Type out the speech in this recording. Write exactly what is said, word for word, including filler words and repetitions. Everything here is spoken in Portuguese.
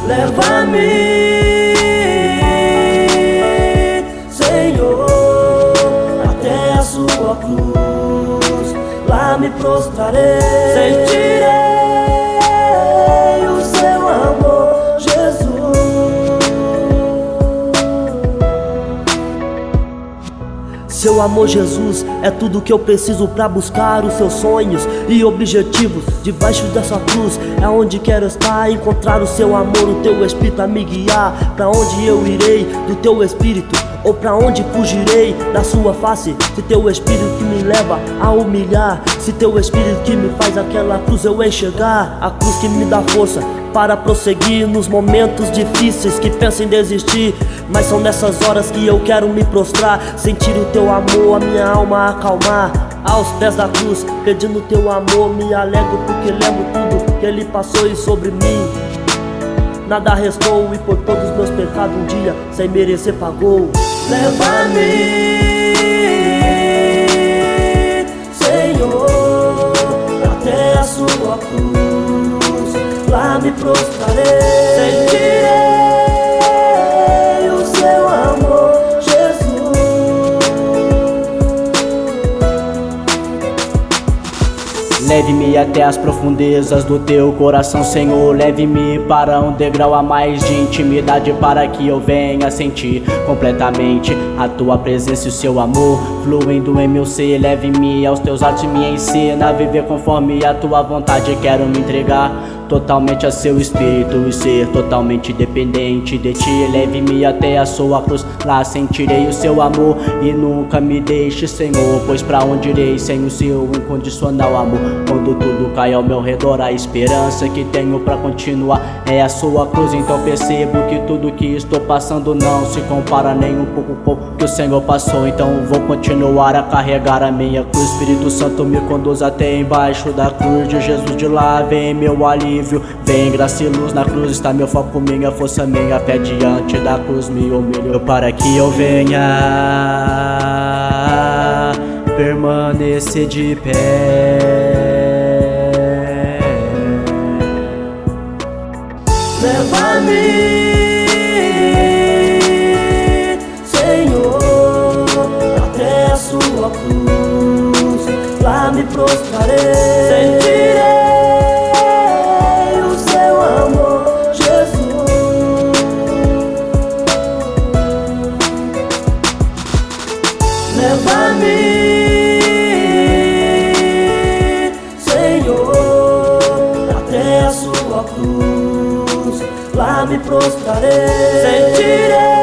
Leva-me, Senhor, até a sua cruz. Lá me prostrarei, sentirei o seu amor, Jesus. Seu amor, Jesus, é tudo que eu preciso pra buscar os seus sonhos e objetivos. Debaixo dessa cruz é onde quero estar, encontrar o seu amor, o teu Espírito a me guiar. Pra onde eu irei do teu Espírito, ou pra onde fugirei da sua face? Se teu Espírito que me leva a humilhar, se teu Espírito que me faz aquela cruz eu enxergar, a cruz que me dá força para prosseguir nos momentos difíceis que penso em desistir. Mas são nessas horas que eu quero me prostrar, sentir o teu amor, a minha alma acalmar. Aos pés da cruz, pedindo teu amor, me alegro porque lembro tudo que ele passou e sobre mim nada restou, e por todos os meus pecados um dia sem merecer pagou. Leva-me, Senhor, até a sua cruz. Lá me prostrarei, sentirei o seu amor, Jesus. Leve-me até as profundezas do teu coração, Senhor. Leve-me para um degrau a mais de intimidade, para que eu venha sentir completamente a tua presença e o seu amor fluindo em meu ser. Leve-me aos teus atos e me ensina a viver conforme a tua vontade. Quero me entregar totalmente a seu espírito e ser totalmente dependente de ti. Leve-me até a sua cruz, lá sentirei o seu amor e nunca me deixe, Senhor, pois pra onde irei sem o seu incondicional amor? Quando tudo cai ao meu redor, a esperança que tenho pra continuar é a sua cruz. Então percebo que tudo que estou passando não se compara nem um pouco com o que o Senhor passou. Então vou continuar a carregar a minha cruz. Espírito Santo me conduz até embaixo da cruz de Jesus. De lá vem meu alívio, vem graça e luz. Na cruz está meu foco, minha força, minha fé. Diante da cruz me humilho para que eu venha permanecer de pé. Leva-me, Senhor, até a sua cruz. Lá me prostrarei, sentirei o seu amor, Jesus. Leva-me, Senhor, até a sua cruz. Lá me prostrarei, sentirei